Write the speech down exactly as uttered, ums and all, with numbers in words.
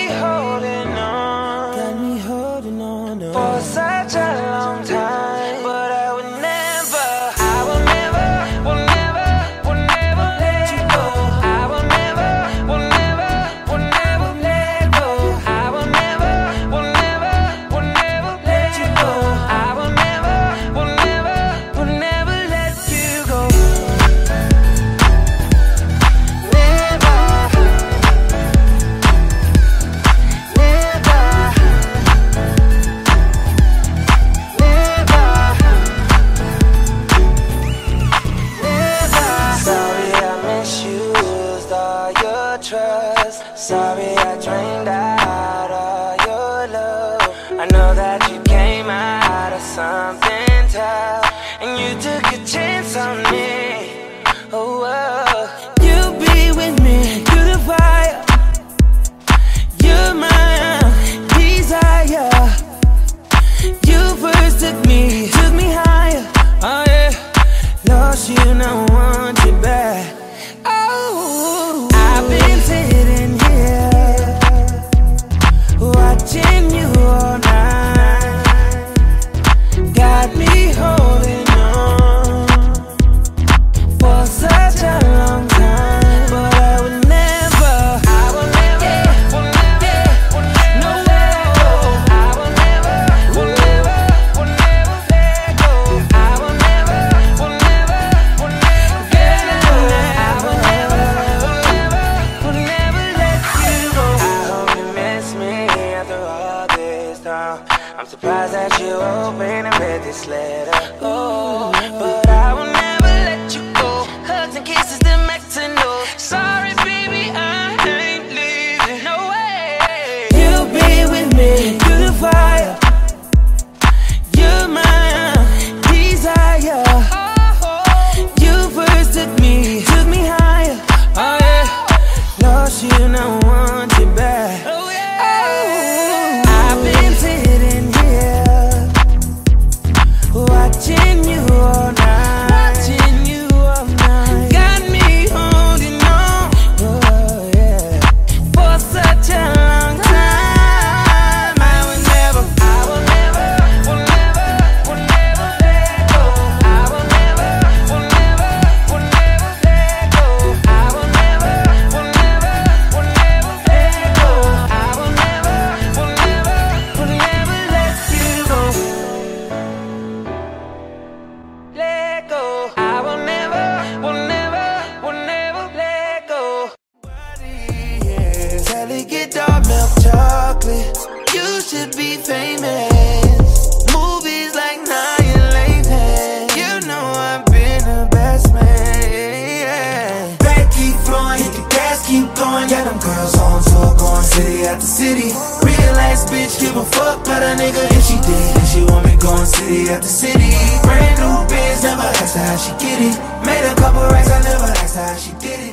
me holding on, got me holding on for such a long time. But I would never, I will never, will never, will never let you go. I will never, will never, will never let go. I will never, will never, will never let you go. I will never, will never, will never let you go. Trust. Sorry I drained out all your love. I know that you came out of something tough, and you took a chance on me. Oh, oh. You be with me through the fire. You're my desire. You first took me, took me higher. Oh yeah, lost you, now I want you back. Oh, I've been sitting here watching you all night, got me holding on for such a long time. But I would never, I will never, yeah, will never, yeah, will never, no let go. I will never, will never, will never let go. I will never, will never, will never get away. I will never, will never, will never let you go. I hope you miss me after all this time. I'm surprised that you opened and read this letter. Oh, but I will never let you go. Hugs and kisses, the max to know. Sorry, baby, I ain't leaving. No way. You'll be with me through the fire. You're my desire. You first took me, took me higher. Oh yeah, lost you, now I want you back. Oh yeah. I've been sitting here watching you all night, watching you all night, got me holding on, oh yeah, for such a long time. I will never, I will never, will never, will never let go. I will never, will never, will never let go. I will never, will never, will never let go. I will never, will never, will never let you go. Let go. I will never, will never, will never let go. Delicate dark milk chocolate. You should be famous. Movies like Annihilation. You know I've been the best man. Yeah. Back keep flowing, hit the gas, keep going. Yeah, them girls on tour, going city after city. Real ass bitch, give a fuck about a nigga. If she did, and she want me going city after city. Brand new biz, never asked her how she get it. Made a couple racks, I never asked her how she did it.